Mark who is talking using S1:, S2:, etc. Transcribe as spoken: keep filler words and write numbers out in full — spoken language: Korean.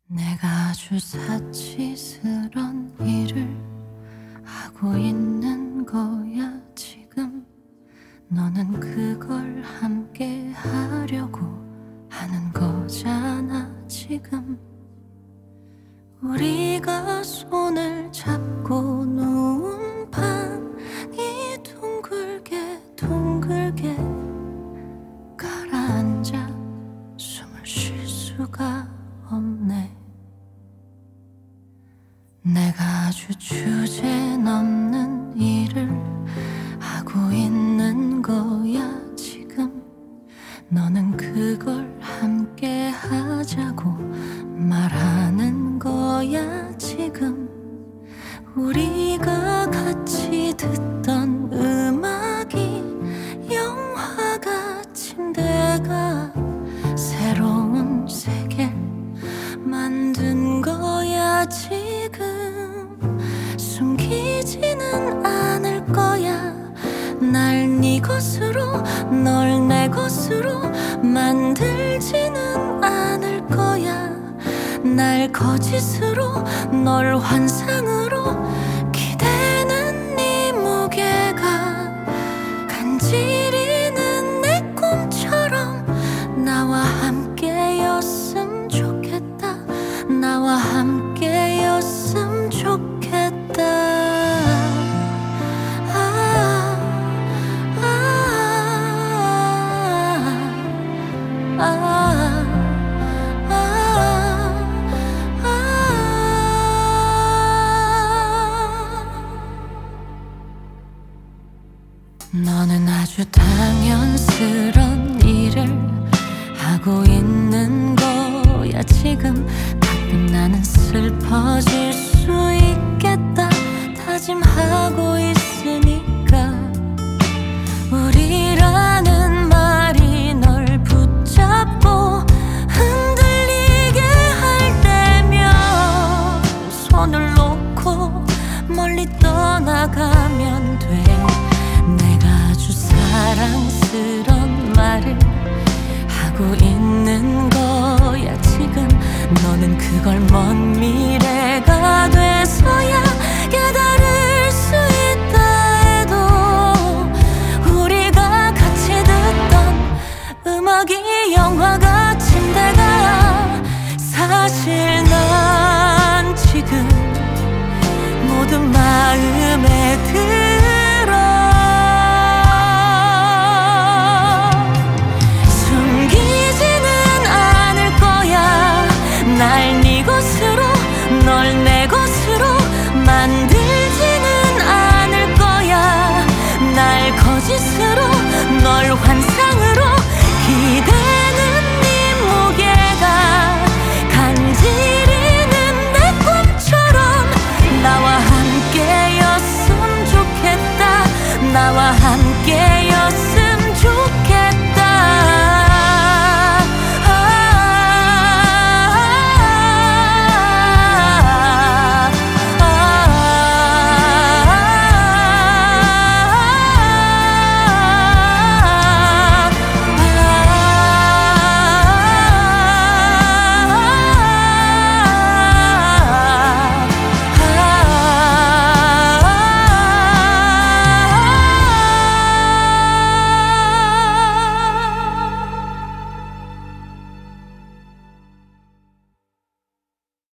S1: 내가 아주 사치스런 일을 하고 있는 거야 지금. 너는 그걸 함께 하려고 하는 거잖아 지금. 우리가 손을 잡고 누운 방이 둥글게 둥글게 가라앉아 숨을 쉴 수가 없네. 내가 아주 주제넘는 일을 하고 있는 거야 지금. 너는 그걸 함께 하자고 말하는 거야 지금. 우리가 같이 듣던 음악이 영화 같은 데가 새로운 세계 만든 거야 지금. 숨기지는 않을 거야. 날 네 것으로 널 내 것으로 만들지는 않을 거야. 날 거짓으로 널 환상으로 기대는 네 무게가 간지리는 내 꿈처럼 나와 함께였음 좋겠다. 나와 함께였음 좋겠다. 아, 아, 아, 너는 아주 당연스런 일을 하고 있는 거야 지금. 가끔 나는 슬퍼질 수 있겠다 다짐하고